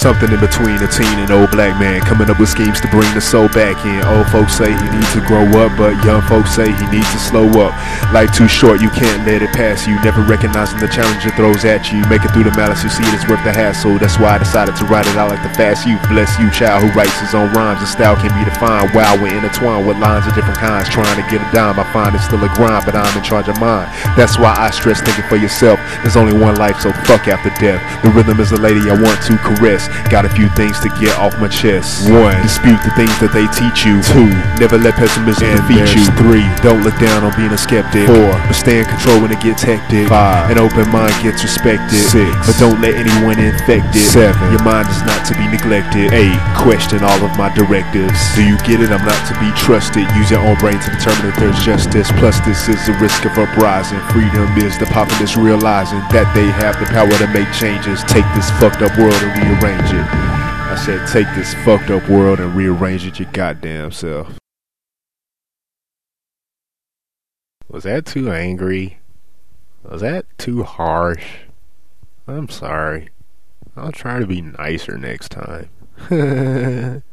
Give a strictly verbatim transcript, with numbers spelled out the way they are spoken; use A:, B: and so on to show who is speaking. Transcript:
A: Something in between a teen and old black man, coming up with schemes to bring the soul back in. Old folks say he needs to grow up, but young folks say he needs to slow up. Life too short, you can't let it pass you. Never recognizing the challenge it throws at you. Make it through the malice, you see it is worth the hassle. That's why I decided to write it out like the fast youth. Bless you, child who writes his own rhymes. The style can be defined. Wow, we're intertwined with lines of different kinds. Trying to get a dime, I find it's still a grind, but I'm in charge of mine. That's why I stress thinking for yourself. There's only one life, so fuck after death. The rhythm is the lady I want to caress. Got a few things to get off my chest. One, dispute the things that they teach you. Two, never let pessimism and defeat you. Three, don't look down on being a skeptic. Four, but stay in control when it gets hectic. Five, an open mind gets respected. Six, but don't let anyone infect it. Seven, your mind is not to be neglected. Eight, question all of my directives. Do you get it? I'm not to be trusted. Use your own brain to determine if there's justice. Plus this is the risk of uprising. Freedom is the populace realizing that they have the power to make changes. Take this fucked up world and rearrange it. I said take this fucked up world and rearrange it your goddamn self. Was that too angry? Was that too harsh? I'm sorry. I'll try to be nicer next time.